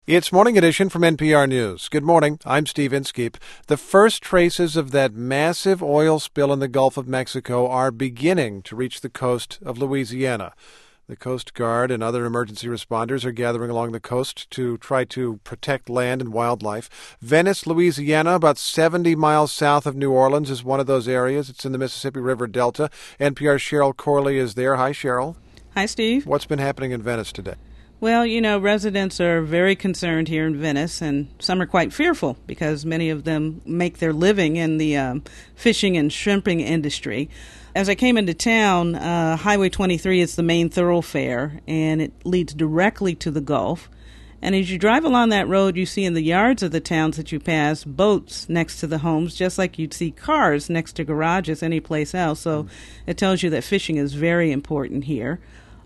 It's Morning Edition from NPR News. Good morning. I'm Steve Inskeep. The first traces of that massive oil spill in the Gulf of Mexico are beginning to reach the coast of Louisiana. The Coast Guard and other emergency responders are gathering along the coast to try to protect land and wildlife. Venice, Louisiana, about 70 miles south of New Orleans, is one of those areas. It's in the Mississippi River Delta. NPR's Cheryl Corley is there. Hi, Cheryl. Hi, Steve. What's been happening in Venice today? Well, residents are very concerned here in Venice, and some are quite fearful because many of them make their living in the fishing and shrimping industry. As I came into town, Highway 23 is the main thoroughfare, and it leads directly to the Gulf. And as you drive along that road, you see in the yards of the towns that you pass boats next to the homes, just like you'd see cars next to garages anyplace else. So it tells you that fishing is very important here.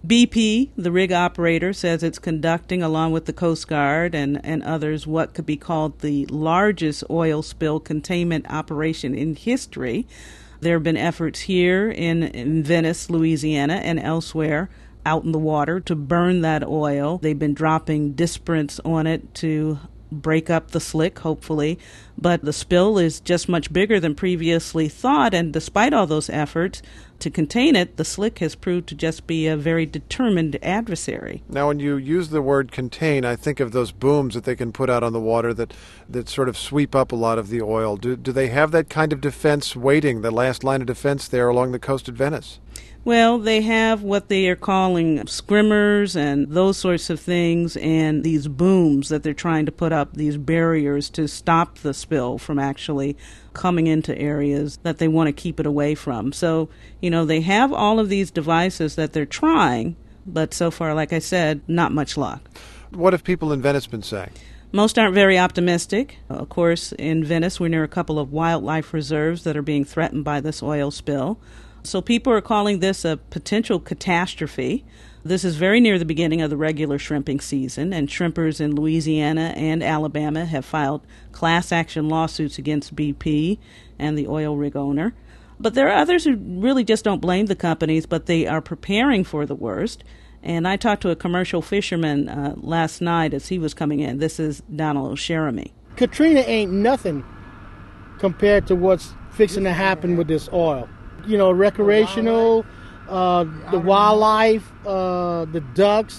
BP, the rig operator, says it's conducting, along with the Coast Guard and others, what could be called the largest oil spill containment operation in history. There have been efforts here in Venice, Louisiana, and elsewhere out in the water to burn that oil. They've been dropping dispersions on it to break up the slick, hopefully. But the spill is just much bigger than previously thought, and despite all those efforts to contain it, the slick has proved to just be a very determined adversary. Now, when you use the word contain, I think of those booms that they can put out on the water that sort of sweep up a lot of the oil. Do they have that kind of defense waiting, the last line of defense there along the coast of Venice? Well, they have what they are calling skimmers and those sorts of things, and these booms that they're trying to put up, these barriers to stop the spill from actually coming into areas that they want to keep it away from. So, they have all of these devices that they're trying, but so far, like I said, not much luck. What have people in Venice been saying? Most aren't very optimistic. Of course, in Venice, we're near a couple of wildlife reserves that are being threatened by this oil spill. So people are calling this a potential catastrophe. This is very near the beginning of the regular shrimping season, and shrimpers in Louisiana and Alabama have filed class action lawsuits against BP and the oil rig owner. But there are others who really just don't blame the companies, but they are preparing for the worst. And I talked to a commercial fisherman last night as he was coming in. This is Donald O'Sheremy. Katrina ain't nothing compared to what's fixing to happen with this oil. Recreational, the wildlife, the ducks,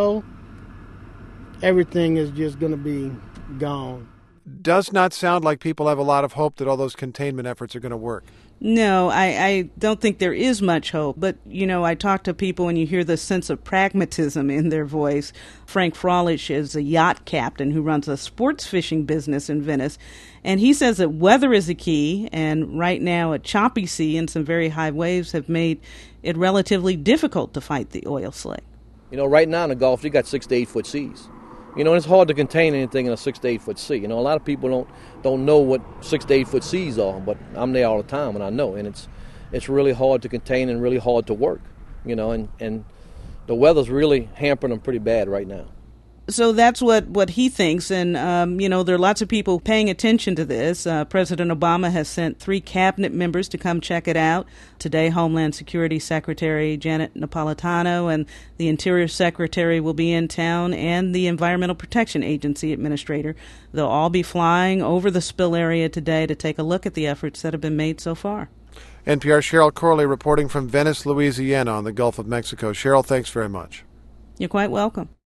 everything is just going to be gone. Does not sound like people have a lot of hope that all those containment efforts are going to work. No, I don't think there is much hope. But, I talk to people and you hear the sense of pragmatism in their voice. Frank Frolich is a yacht captain who runs a sports fishing business in Venice. And he says that weather is the key. And right now a choppy sea and some very high waves have made it relatively difficult to fight the oil slick. Right now in the Gulf, you got 6 to 8 foot seas. And it's hard to contain anything in a 6 to 8 foot sea. A lot of people don't know what 6 to 8 foot seas are, but I'm there all the time and I know. And it's really hard to contain and really hard to work, and the weather's really hampering them pretty bad right now. So that's what he thinks, and, there are lots of people paying attention to this. President Obama has sent 3 cabinet members to come check it out. Today, Homeland Security Secretary Janet Napolitano and the Interior Secretary will be in town, and the Environmental Protection Agency Administrator. They'll all be flying over the spill area today to take a look at the efforts that have been made so far. NPR's Cheryl Corley reporting from Venice, Louisiana on the Gulf of Mexico. Cheryl, thanks very much. You're quite welcome.